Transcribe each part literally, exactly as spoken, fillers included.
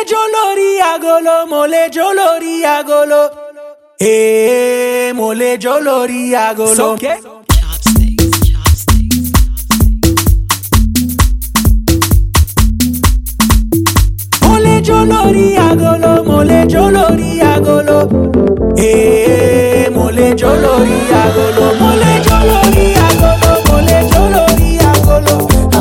jó lórí agolo, mo lè jó lórí agolo. Eh, mo lè jó lórí agolo. Sókè. Mo lè jó lórí agolo, mo lè jó lórí agolo. Eh, mo lè jó lórí agolo, mo lè jó lórí agolo, mo lè jó lórí agolo.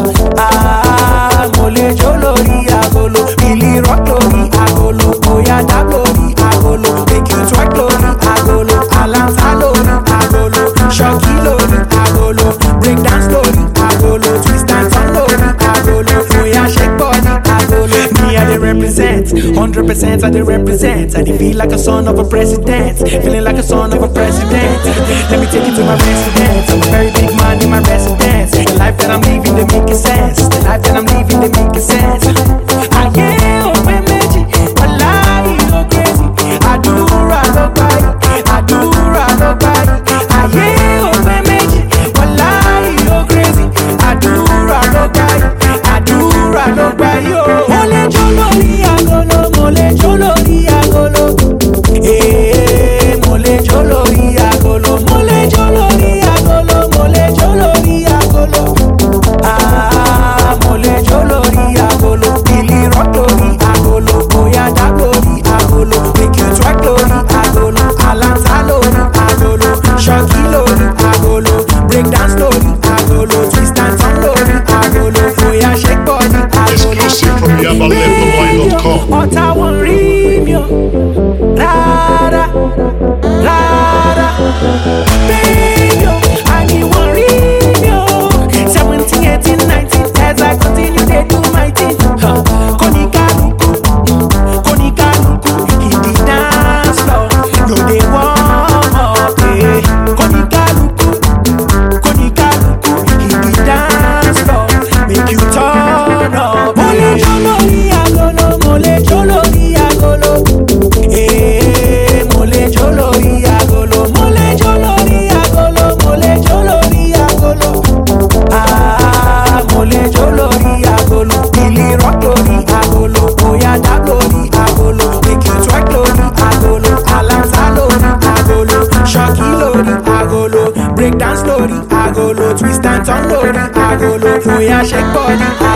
Ah, mo lè jó lórí agolo, Billy rock lórí agolo, oya dab lórí agolo, make you twerk lórí agolo, alanza lórí agolo, shocky lórí agolo, break dance lórí agolo, twist and turn lórí agolo, oya shake body agolo. Me I dey represent, hundred percent I dey represent. I dey feel like a son of a president, feeling like a son of a president. Let me take you to my residence. I'm a very big man in my residence. The life that I'm living, they make sense. The life that I'm living, they make sense. Ah yeah, oh meji, wallahi oh crazy. Adura lo bai, adura lo bai. Ah yeah, oh meji, wallahi oh crazy. Adura lo bai, adura lo bai yo. Mo lè jó lórí agolo, mo lè jó lórí agolo. Eh, mo lè jó lórí agolo, mo lè jó lórí agolo, mo lè jó lórí agolo. Ah, mo lè jó lórí agolo, Billy rock lórí agolo, oya dab lórí agolo, make you twerk lórí agolo, alanza lórí agolo, shocky lórí agolo, break dance lórí agolo, twist and turn lórí agolo, oya shake body agolo. Exclusive from yaba level wine dot com. Ọ̀tá wọn rí mi o, rárá, rárá. Baby o, àní wọn rí mi o. Seventeen, eighteen, nineteen, as I continue dey do my thing. Huh. Kóníkálukú, kóníkálukú, hit the dance floor, no dey warm up. Eh. Kóníkálukú, kóníkálukú, hit the dance floor, make you turn up. Mo lè jó lórí agolo, mo lè jó lórí agolo. Eh, mo lè jó lórí agolo, mo lè jó lórí agolo, mo lè jó lórí agolo. Ah, mo lè jó lórí agolo, Billy rock lórí agolo, oya dab lórí agolo, make you twerk lórí agolo, alanza lórí agolo, shocky lórí agolo, break dance lórí agolo, twist and turn lórí agolo, oya shake body